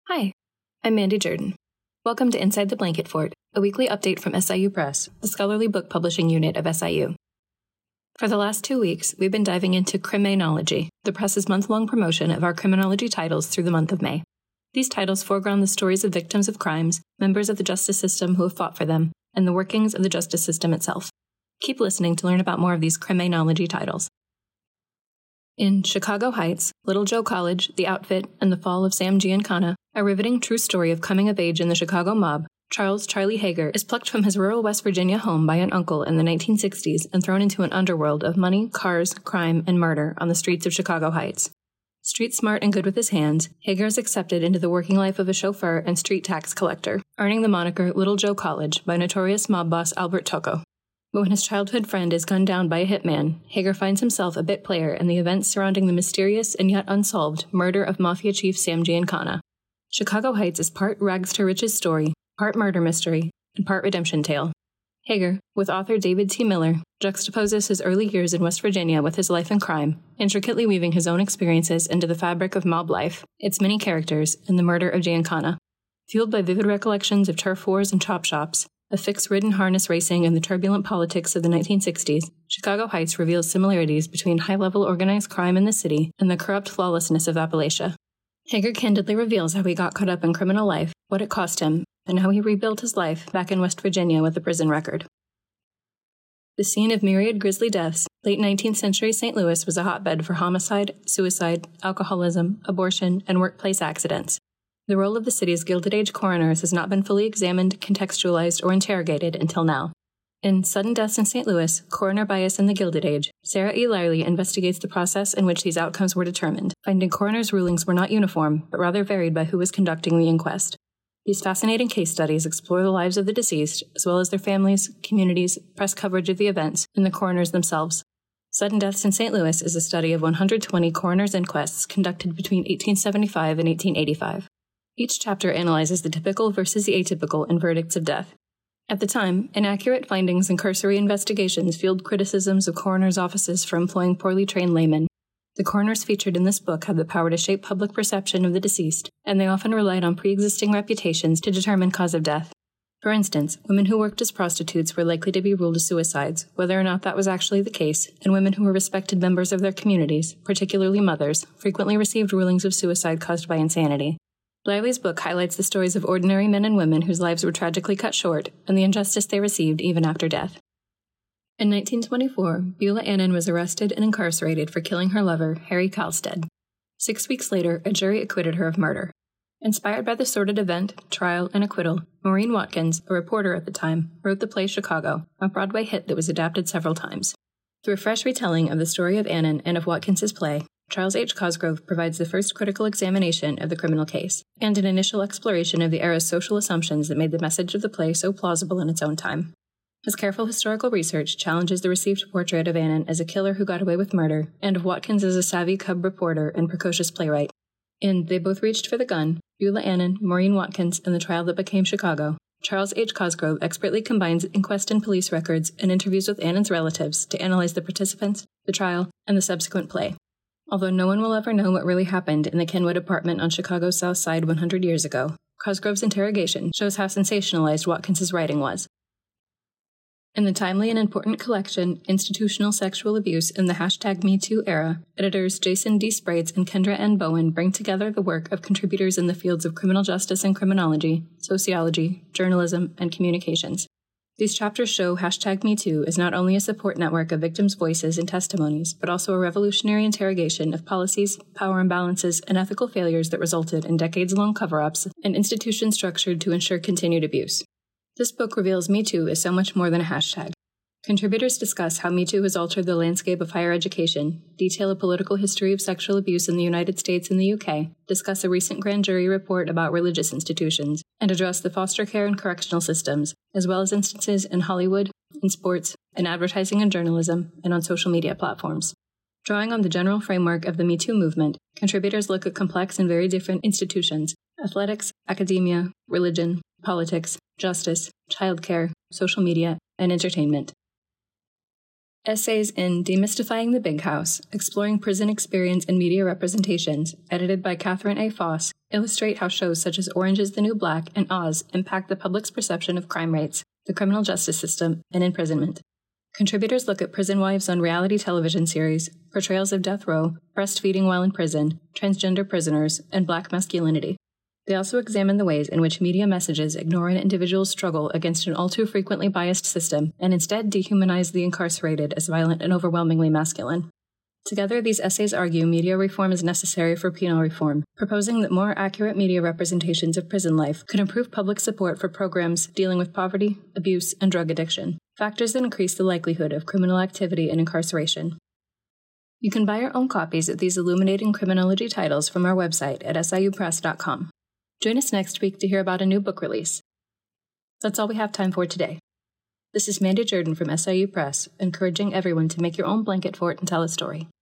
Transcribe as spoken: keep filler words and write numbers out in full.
Hi, I'm Mandy Jordan. Welcome to Inside the Blanket Fort, a weekly update from S I U Press, the scholarly book publishing unit of S I U. For the last two weeks, we've been diving into Criminology, the press's month-long promotion of our criminology titles through the month of May. These titles foreground the stories of victims of crimes, members of the justice system who have fought for them, and the workings of the justice system itself. Keep listening to learn about more of these criminology titles. In Chicago Heights, Little Joe College, The Outfit, and the Fall of Sam Giancana, a riveting true story of coming of age in the Chicago mob, Charles Charlie Hager is plucked from his rural West Virginia home by an uncle in the nineteen sixties and thrown into an underworld of money, cars, crime, and murder on the streets of Chicago Heights. Street smart and good with his hands, Hager is accepted into the working life of a chauffeur and street tax collector, earning the moniker Little Joe College by notorious mob boss Albert Tocco. But when his childhood friend is gunned down by a hitman, Hager finds himself a bit player in the events surrounding the mysterious and yet unsolved murder of Mafia chief Sam Giancana. Chicago Heights is part rags to riches story, part murder mystery, and part redemption tale. Hager, with author David T. Miller, juxtaposes his early years in West Virginia with his life in crime, intricately weaving his own experiences into the fabric of mob life, its many characters, and the murder of Giancana. Fueled by vivid recollections of turf wars and chop shops, of fixed-ridden harness racing and the turbulent politics of the nineteen sixties, Chicago Heights reveals similarities between high-level organized crime in the city and the corrupt lawlessness of Appalachia. Hager candidly reveals how he got caught up in criminal life, what it cost him, and how he rebuilt his life back in West Virginia with a prison record. The scene of myriad grisly deaths, late nineteenth century Saint Louis was a hotbed for homicide, suicide, alcoholism, abortion, and workplace accidents. The role of the city's Gilded Age coroners has not been fully examined, contextualized, or interrogated until now. In Sudden Deaths in Saint Louis, Coroner Bias in the Gilded Age, Sarah E. Liley investigates the process in which these outcomes were determined, finding coroners' rulings were not uniform, but rather varied by who was conducting the inquest. These fascinating case studies explore the lives of the deceased, as well as their families, communities, press coverage of the events, and the coroners themselves. Sudden Deaths in Saint Louis is a study of one hundred twenty coroners' inquests conducted between eighteen seventy-five and eighteen eighty-five. Each chapter analyzes the typical versus the atypical in verdicts of death. At the time, inaccurate findings and cursory investigations fueled criticisms of coroners' offices for employing poorly trained laymen. The coroners featured in this book have the power to shape public perception of the deceased, and they often relied on pre-existing reputations to determine cause of death. For instance, women who worked as prostitutes were likely to be ruled as suicides, whether or not that was actually the case, and women who were respected members of their communities, particularly mothers, frequently received rulings of suicide caused by insanity. Liley's book highlights the stories of ordinary men and women whose lives were tragically cut short, and the injustice they received even after death. In nineteen twenty-four, Beulah Annan was arrested and incarcerated for killing her lover, Harry Kalstead. Six weeks later, a jury acquitted her of murder. Inspired by the sordid event, trial, and acquittal, Maureen Watkins, a reporter at the time, wrote the play Chicago, a Broadway hit that was adapted several times. Through a fresh retelling of the story of Annan and of Watkins's play, Charles H. Cosgrove provides the first critical examination of the criminal case, and an initial exploration of the era's social assumptions that made the message of the play so plausible in its own time. His careful historical research challenges the received portrait of Annan as a killer who got away with murder, and of Watkins as a savvy cub reporter and precocious playwright. In They Both Reached for the Gun, Beulah Annan, Maureen Watkins, and the Trial That Became Chicago, Charles H. Cosgrove expertly combines inquest and police records and interviews with Annan's relatives to analyze the participants, the trial, and the subsequent play. Although no one will ever know what really happened in the Kenwood apartment on Chicago's South Side one hundred years ago, Cosgrove's interrogation shows how sensationalized Watkins's writing was. In the timely and important collection, Institutional Sexual Abuse in the hashtag MeToo Era, editors Jason D. Sprates and Kendra N. Bowen bring together the work of contributors in the fields of criminal justice and criminology, sociology, journalism, and communications. These chapters show hashtag MeToo is not only a support network of victims' voices and testimonies, but also a revolutionary interrogation of policies, power imbalances, and ethical failures that resulted in decades-long cover-ups and institutions structured to ensure continued abuse. This book reveals MeToo is so much more than a hashtag. Contributors discuss how MeToo has altered the landscape of higher education, detail a political history of sexual abuse in the United States and the U K, discuss a recent grand jury report about religious institutions, and address the foster care and correctional systems, as well as instances in Hollywood, in sports, in advertising and journalism, and on social media platforms. Drawing on the general framework of the MeToo movement, contributors look at complex and very different institutions: athletics, academia, religion, politics, justice, childcare, social media, and entertainment. Essays in Demystifying the Big House, Exploring Prison Experience and Media Representations, edited by Catherine A. Foss, illustrate how shows such as Orange is the New Black and Oz impact the public's perception of crime rates, the criminal justice system, and imprisonment. Contributors look at Prison Wives on reality television series, portrayals of death row, breastfeeding while in prison, transgender prisoners, and black masculinity. They also examine the ways in which media messages ignore an individual's struggle against an all too frequently biased system and instead dehumanize the incarcerated as violent and overwhelmingly masculine. Together, these essays argue media reform is necessary for penal reform, proposing that more accurate media representations of prison life could improve public support for programs dealing with poverty, abuse, and drug addiction, factors that increase the likelihood of criminal activity and incarceration. You can buy your own copies of these illuminating criminology titles from our website at S I U press dot com. Join us next week to hear about a new book release. That's all we have time for today. This is Mandy Jordan from S I U Press, encouraging everyone to make your own blanket fort and tell a story.